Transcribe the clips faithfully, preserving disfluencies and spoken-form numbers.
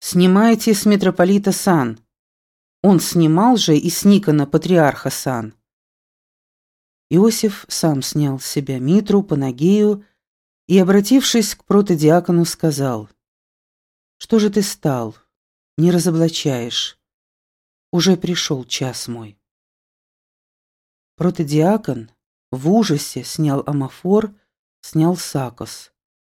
«Снимайте с митрополита сан». Он снимал же и с Никона патриарха сан. Иосиф сам снял с себя митру, панагею и, обратившись к протодиакону, сказал: «Что же ты стал? Не разоблачаешь. Уже пришел час мой». Протодиакон в ужасе снял амафор, снял сакос.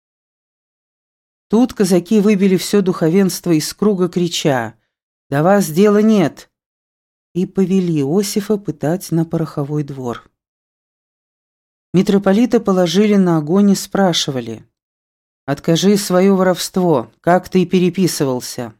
Тут казаки выбили все духовенство из круга, крича: «До вас дела нет!» и повели Иосифа пытать на пороховой двор. Митрополита положили на огонь и спрашивали: «Откажи свое воровство, как ты переписывался?»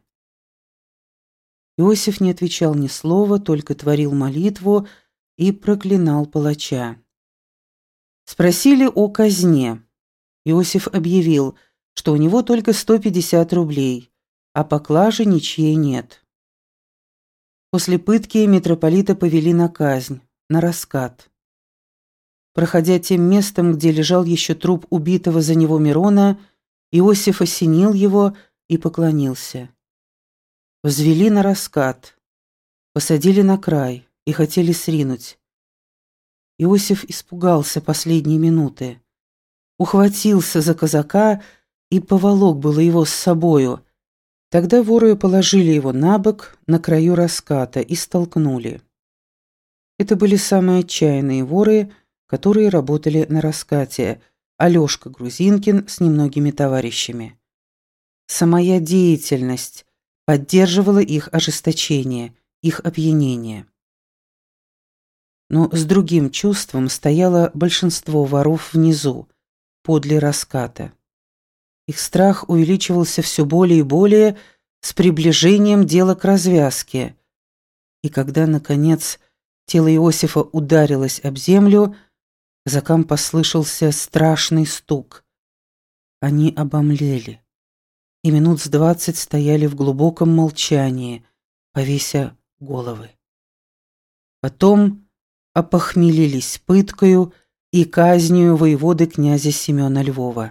Иосиф не отвечал ни слова, только творил молитву и проклинал палача. Спросили о казне. Иосиф объявил, что у него только сто пятьдесят рублей, а поклажи ничьей нет. После пытки митрополита повели на казнь, на раскат. Проходя тем местом, где лежал еще труп убитого за него Мирона, Иосиф осенил его и поклонился. Взвели на раскат, посадили на край и хотели сринуть. Иосиф испугался последней минуты, ухватился за казака и поволок было его с собою. Тогда воры положили его на бок на краю раската и столкнули. Это были самые отчаянные воры, которые работали на раскате: Алешка Грузинкин с немногими товарищами. Самая деятельность поддерживала их ожесточение, их опьянение. Но с другим чувством стояло большинство воров внизу, подле раската. Их страх увеличивался все более и более с приближением дела к развязке. И когда, наконец, тело Иосифа ударилось об землю, казакам послышался страшный стук. Они обомлели и минут с двадцать стояли в глубоком молчании, повеся головы. Потом опохмелились пыткою и казнью воеводы князя Семена Львова.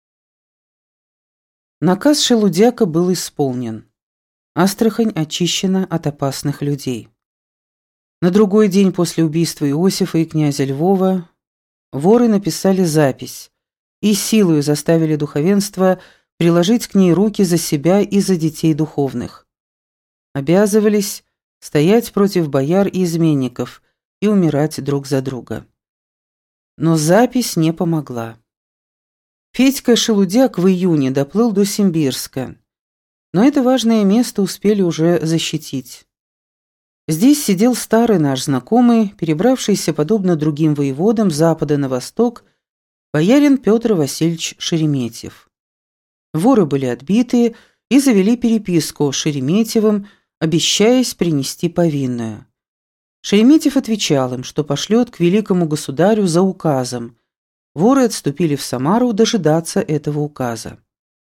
Наказ Шелудяка был исполнен. Астрахань очищена от опасных людей. На другой день после убийства Иосифа и князя Львова воры написали запись и силою заставили духовенство приложить к ней руки за себя и за детей духовных. Обязывались стоять против бояр и изменников и умирать друг за друга. Но запись не помогла. Федька Шелудяк в июне доплыл до Симбирска, но это важное место успели уже защитить. Здесь сидел старый наш знакомый, перебравшийся, подобно другим воеводам, с запада на восток, боярин Петр Васильевич Шереметьев. Воры были отбиты и завели переписку с Шереметьевым, обещаясь принести повинную. Шереметьев отвечал им, что пошлет к великому государю за указом. Воры отступили в Самару дожидаться этого указа.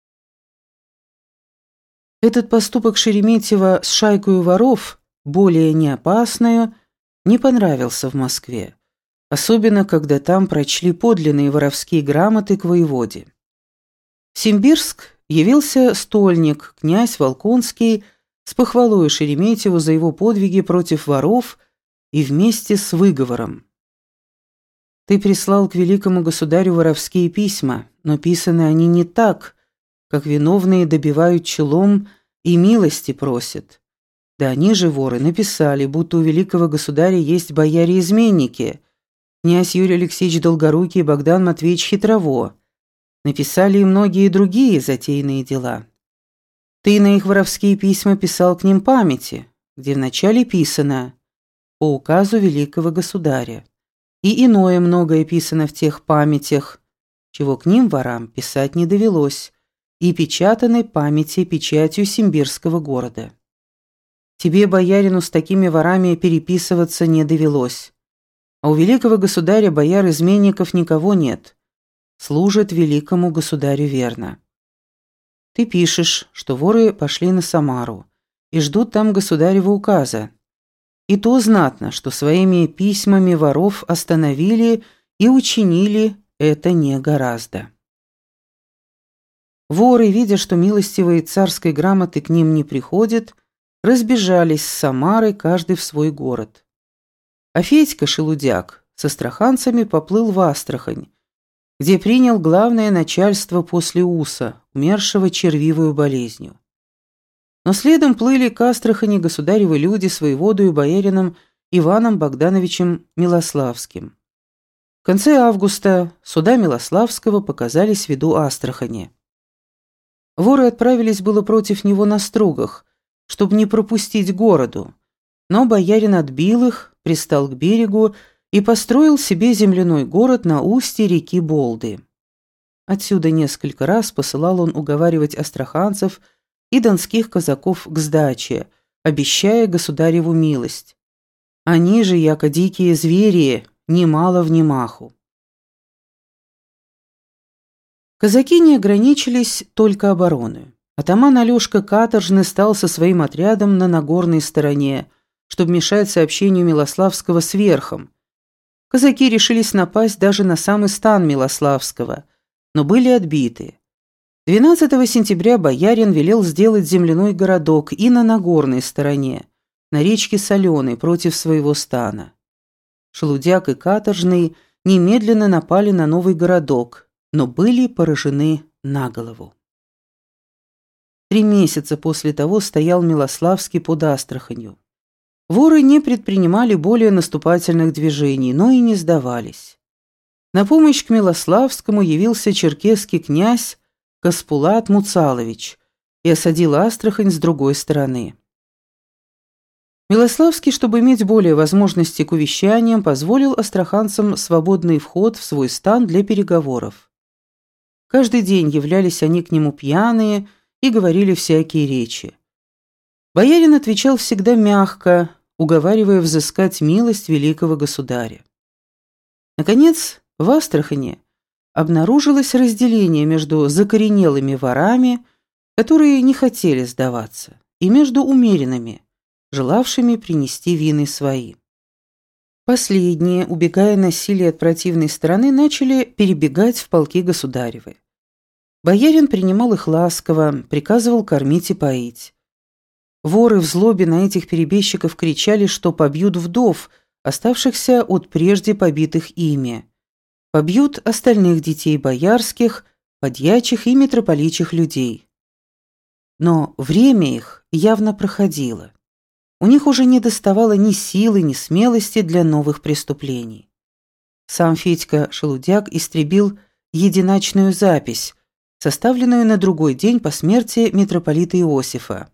Этот поступок Шереметьева с шайкою воров, более неопасную, не понравился в Москве, особенно когда там прочли подлинные воровские грамоты к воеводе. В Симбирск явился стольник, князь Волконский, с похвалой Шереметьеву за его подвиги против воров и вместе с выговором. «Ты прислал к великому государю воровские письма, но писаны они не так, как виновные добивают челом и милости просят. Да они же, воры, написали, будто у великого государя есть бояре-изменники, князь Юрий Алексеевич Долгорукий и Богдан Матвеевич Хитрово. Написали и многие другие затейные дела. Ты на их воровские письма писал к ним памяти, где вначале писано «по указу великого государя». И иное многое писано в тех памятях, чего к ним, ворам, писать не довелось, и печатаны памяти печатью Симбирского города. Тебе, боярину, с такими ворами переписываться не довелось. А у великого государя бояр-изменников никого нет. Служат великому государю верно. Ты пишешь, что воры пошли на Самару и ждут там государева указа. И то знатно, что своими письмами воров остановили и учинили это не гораздо. Воры, видя, что милостивой царской грамоты к ним не приходит, разбежались с Самары, каждый в свой город. А Федька Шелудяк с астраханцами поплыл в Астрахань, где принял главное начальство после Уса, умершего червивою болезнью. Но следом плыли к Астрахани государевы люди с воеводою боярином Иваном Богдановичем Милославским. В конце августа суда Милославского показались в виду Астрахани. Воры отправились было против него на стругах, чтобы не пропустить городу, но боярин отбил их, пристал к берегу и построил себе земляной город на устье реки Болды. Отсюда несколько раз посылал он уговаривать астраханцев и донских казаков к сдаче, обещая государеву милость. Они же, яко дикие звери, немало внимаху. Казаки не ограничились только обороной. Атаман Алешка Каторжный стал со своим отрядом на Нагорной стороне, чтобы мешать сообщению Милославского с верхом. Казаки решились напасть даже на самый стан Милославского, но были отбиты. двенадцатого сентября боярин велел сделать земляной городок и на Нагорной стороне, на речке Соленой, против своего стана. Шелудяк и Каторжный немедленно напали на новый городок, но были поражены наголову. Три месяца после того стоял Милославский под Астраханью. Воры не предпринимали более наступательных движений, но и не сдавались. На помощь к Милославскому явился черкесский князь Каспулат Муцалович и осадил Астрахань с другой стороны. Милославский, чтобы иметь более возможностей к увещаниям, позволил астраханцам свободный вход в свой стан для переговоров. Каждый день являлись они к нему пьяные и говорили всякие речи. Боярин отвечал всегда мягко, уговаривая взыскать милость великого государя. Наконец, в Астрахани обнаружилось разделение между закоренелыми ворами, которые не хотели сдаваться, и между умеренными, желавшими принести вины свои. Последние, убегая насилия от противной стороны, начали перебегать в полки государевы. Боярин принимал их ласково, приказывал кормить и поить. Воры в злобе на этих перебежчиков кричали, что побьют вдов, оставшихся от прежде побитых ими. Побьют остальных детей боярских, подьячих и митрополичих людей. Но время их явно проходило. У них уже не доставало ни силы, ни смелости для новых преступлений. Сам Федька Шелудяк истребил единачную запись, составленную на другой день по смерти митрополита Иосифа.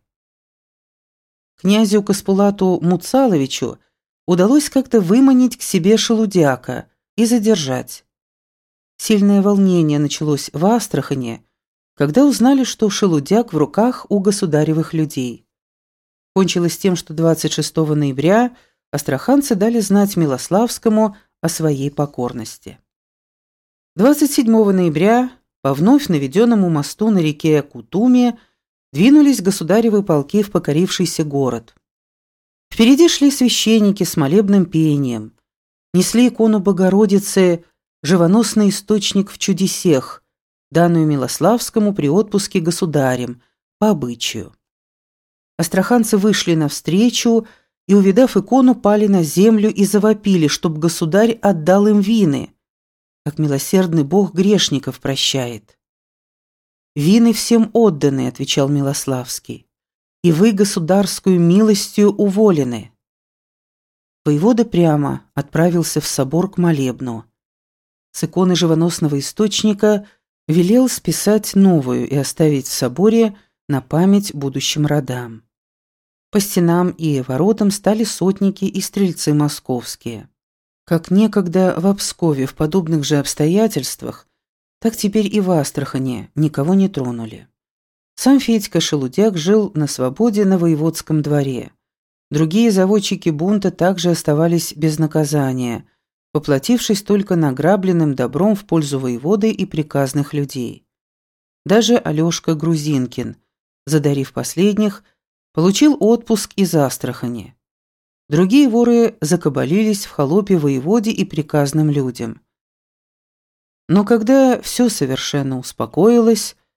Князю Каспулату Муцаловичу удалось как-то выманить к себе Шелудяка и задержать. Сильное волнение началось в Астрахани, когда узнали, что Шелудяк в руках у государевых людей. Кончилось тем, что двадцать шестого ноября астраханцы дали знать Милославскому о своей покорности. двадцать седьмого ноября по вновь наведенному мосту на реке Кутуме двинулись государевы полки в покорившийся город. Впереди шли священники с молебным пением, несли икону Богородицы, живоносный источник в чудесех, данную Милославскому при отпуске государем, по обычаю. Астраханцы вышли навстречу и, увидав икону, пали на землю и завопили, чтоб государь отдал им вины, как милосердный Бог грешников прощает. «Вины всем отданы», — отвечал Милославский, «и вы государскую милостью уволены». Воевода прямо отправился в собор к молебну. С иконы живоносного источника велел списать новую и оставить в соборе на память будущим родам. По стенам и воротам стали сотники и стрельцы московские. Как некогда в Пскове в подобных же обстоятельствах, так теперь и в Астрахани никого не тронули. Сам Федька Шелудяк жил на свободе на воеводском дворе. Другие заводчики бунта также оставались без наказания, поплатившись только награбленным добром в пользу воеводы и приказных людей. Даже Алешка Грузинкин, задарив последних, получил отпуск из Астрахани. Другие воры закабалились в холопе воеводе и приказным людям. Но когда все совершенно успокоилось,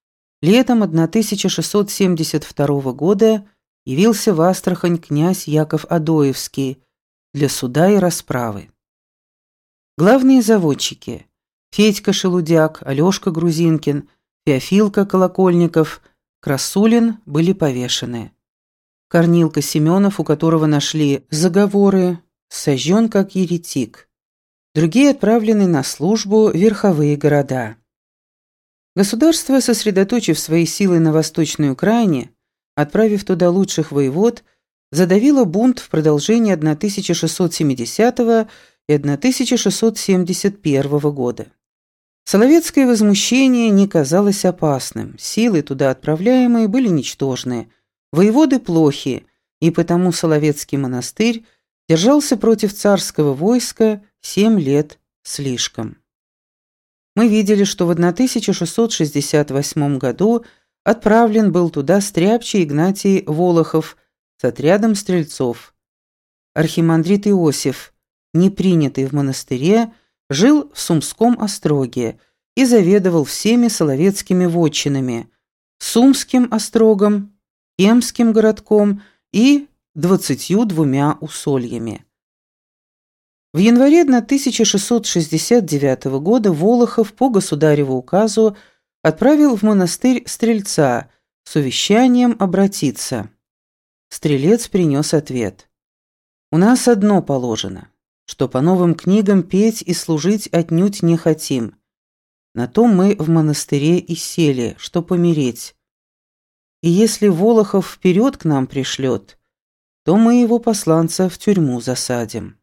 летом тысяча шестьсот семьдесят второго года явился в Астрахань князь Яков Адоевский для суда и расправы. Главные заводчики – Федька Шелудяк, Алешка Грузинкин, Феофилка Колокольников, Красулин – были повешены. Корнилка Семенов, у которого нашли заговоры, сожжен как еретик. Другие отправлены на службу в верховые города. Государство, сосредоточив свои силы на Восточной Украине, отправив туда лучших воевод, задавило бунт в продолжении тысяча шестьсот семидесятого и тысяча шестьсот семьдесят первого года. Соловецкое возмущение не казалось опасным, силы туда отправляемые были ничтожны, воеводы плохи, и потому Соловецкий монастырь держался против царского войска семь лет слишком. Мы видели, что в тысяча шестьсот шестьдесят восьмом году отправлен был туда стряпчий Игнатий Волохов с отрядом стрельцов. Архимандрит Иосиф, не принятый в монастыре, жил в Сумском остроге и заведовал всеми соловецкими вотчинами – Сумским острогом, Эмским городком и двадцатью двумя усольями. В январе тысяча шестьсот шестьдесят девятого года Волохов по государеву указу отправил в монастырь стрельца с увещанием обратиться. Стрелец принес ответ. «У нас одно положено, что по новым книгам петь и служить отнюдь не хотим. На то мы в монастыре и сели, что помереть. И если Волохов вперед к нам пришлет, то мы его посланца в тюрьму засадим».